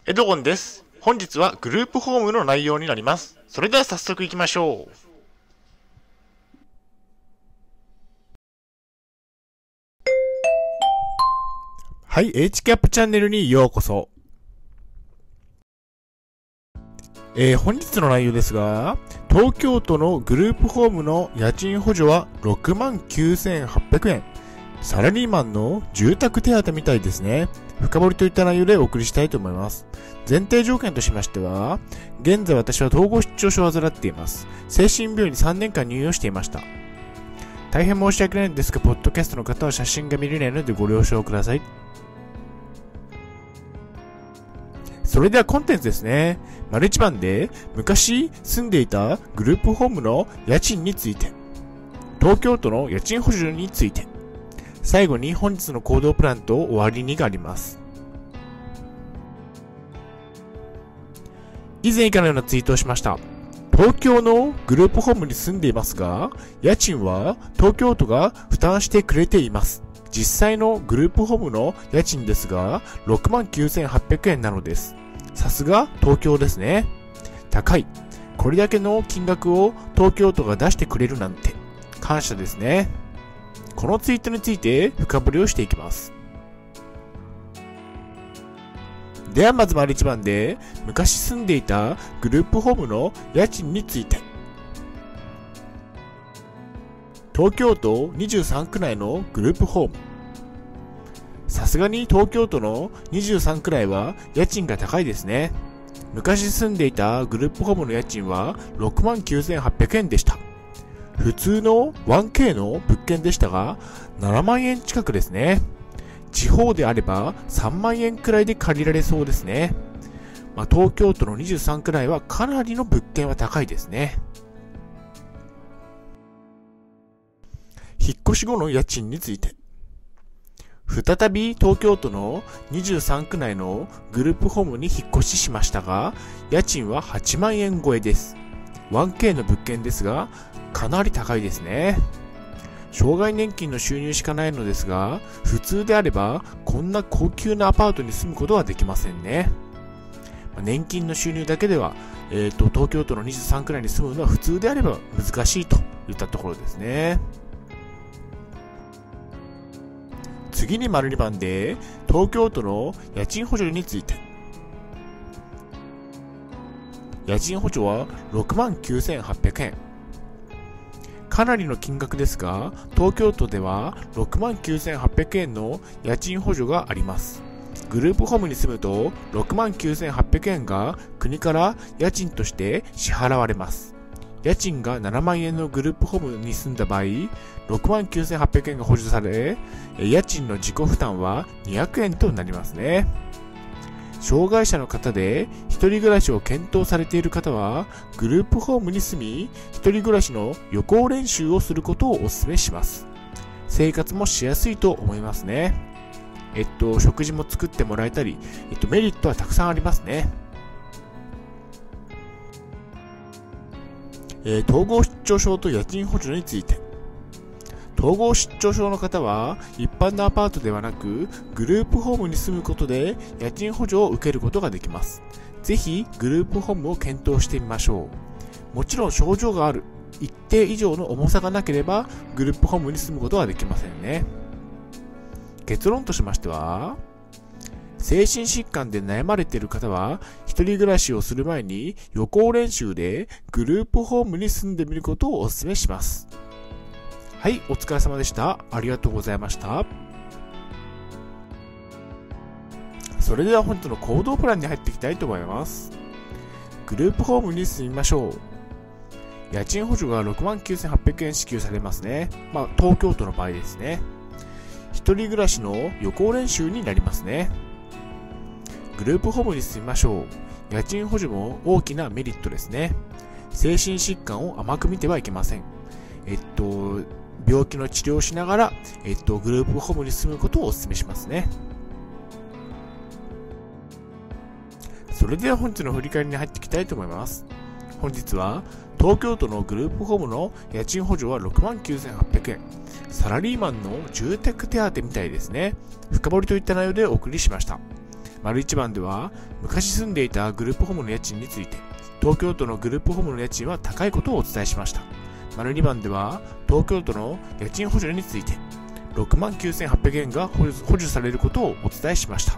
エドゴンです。本日はグループホームの内容になります。それでは早速行きましょう。はい、HCAP チャンネルにようこそ。本日の内容ですが、東京都のグループホームの家賃補助は69,800円。サラリーマンの住宅手当みたいですね。深掘りといった内容でお送りしたいと思います。前提条件としましては、現在私は統合失調症を患っています。精神病院に3年間入院をしていました。大変申し訳ないんですが、ポッドキャストの方は写真が見れないのでご了承ください。それではコンテンツですね。丸一番で、昔住んでいたグループホームの家賃について、東京都の家賃補助について、最後に本日の行動プランと終わりにがあります。以前以下のようなツイートをしました。東京のグループホームに住んでいますが、家賃は東京都が負担してくれています。実際のグループホームの家賃ですが、69,800円なのです。さすが東京ですね。高い。これだけの金額を東京都が出してくれるなんて、感謝ですね。このツイートについて深掘りをしていきます。ではまず丸一番で、昔住んでいたグループホームの家賃について。東京都23区内のグループホーム。さすがに東京都の23区内は家賃が高いですね。昔住んでいたグループホームの家賃は69,800円でした。普通の 1K の物件でしたが、7万円近くですね。地方であれば3万円くらいで借りられそうですね。東京都の23区内はかなりの物件は高いですね。引っ越し後の家賃について。再び東京都の23区内のグループホームに引っ越ししましたが、家賃は8万円超えです。1K の物件ですが、かなり高いですね。障害年金の収入しかないのですが、普通であればこんな高級なアパートに住むことはできませんね。年金の収入だけでは、東京都の23区内に住むのは普通であれば難しいといったところですね。次に丸2番で、東京都の家賃補助について。家賃補助は69,800円。かなりの金額ですが、東京都では69,800円の家賃補助があります。グループホームに住むと69,800円が国から家賃として支払われます。家賃が7万円のグループホームに住んだ場合、69,800円が補助され、家賃の自己負担は200円となりますね。障害者の方で一人暮らしを検討されている方は、グループホームに住み、一人暮らしの予行練習をすることをお勧めします。生活もしやすいと思いますね。食事も作ってもらえたり、メリットはたくさんありますね。統合失調症と家賃補助について。統合失調症の方は一般のアパートではなくグループホームに住むことで家賃補助を受けることができます。ぜひグループホームを検討してみましょう。もちろん症状がある、一定以上の重さがなければグループホームに住むことはできませんね。結論としましては、精神疾患で悩まれている方は一人暮らしをする前に予行練習でグループホームに住んでみることをお勧めします。はい、お疲れ様でした。ありがとうございました。それでは本日の行動プランに入っていきたいと思います。グループホームに住みましょう。家賃補助が69,800円支給されますね。東京都の場合ですね。一人暮らしの予行練習になりますね。グループホームに住みましょう。家賃補助も大きなメリットですね。精神疾患を甘く見てはいけません。病気の治療をしながら、グループホームに住むことをお勧めしますね。それでは本日の振り返りに入っていきたいと思います。本日は東京都のグループホームの家賃補助は69,800円。サラリーマンの住宅手当みたいですね。深掘りといった内容でお送りしました。 丸1番では、昔住んでいたグループホームの家賃について、東京都のグループホームの家賃は高いことをお伝えしました。丸2番では、東京都の家賃補助について、69,800円が補助されることをお伝えしました。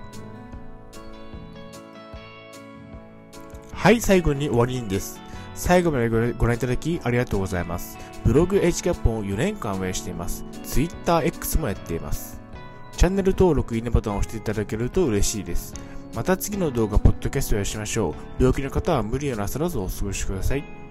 はい、最後に終わりです。最後までご覧いただきありがとうございます。ブログ HCAP を4年間運営しています。Twitter X もやっています。チャンネル登録、いいねボタンを押していただけると嬉しいです。また次の動画、ポッドキャストをしましょう。病気の方は無理をなさらずお過ごしください。